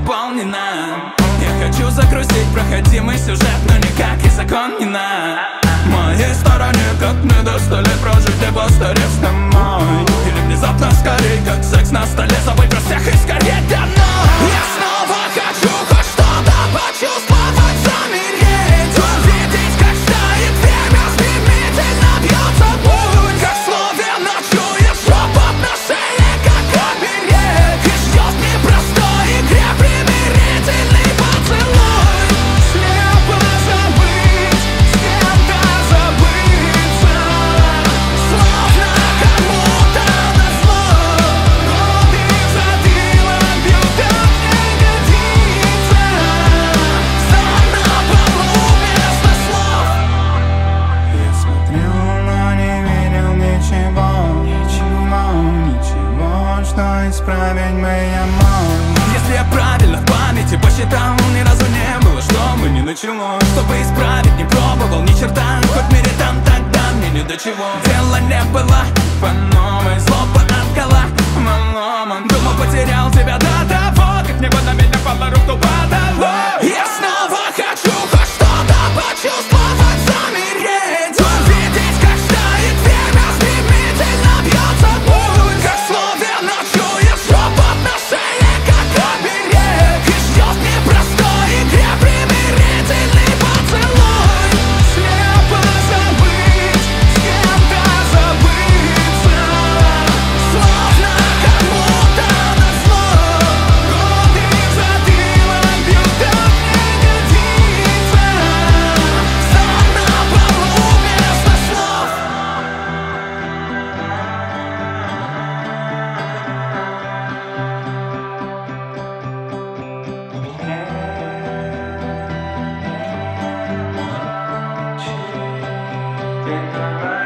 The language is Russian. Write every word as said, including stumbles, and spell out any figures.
наполнена. Я хочу загрузить проходимый сюжет, но никак и закон не на моей стороне. Как мне до ста лет прожить, не постарев с тобой. Или внезапно скорей, как секс на столе, забыть про всех и скорее давно. Я снова хочу хоть что-то почувствовать, замереть, увидеть, как тает время, стремительно бьется путь. Как словно чуешь шепот на шее, как оберег, и ждет в непростой игре примирительный поцелуй. Слепо забыть, с кем-то забыться, словно кому-то назло. Годы затылок бьют, так не годится. Сон на полу вместо слов. Я смотрел, но не видел ничего, ничего, ничего, что исправить бы я мог. Если я правильно в памяти посчитал, ни разу не было, чтобы не началось. Чтобы исправить не пробовал ни черта, хоть в мире там тогда мне ни до чего. Дела не было по новой, злоба откала малома. Думал, потерял тебя до того, как небо на меня пало, руку подало. Я снова хочу хоть что-то почувствовать, замереть, увидеть, как тает время, стремительно бьется путь. Как словно чуешь шепот на шее, как оберег, и ждет в непростой игре примирительный поцелуй. Слепо забыть, с кем-то забыться, словно кому-то назло. Годы затылок бьют, так не годится. Сон на полу вместо слов. Ты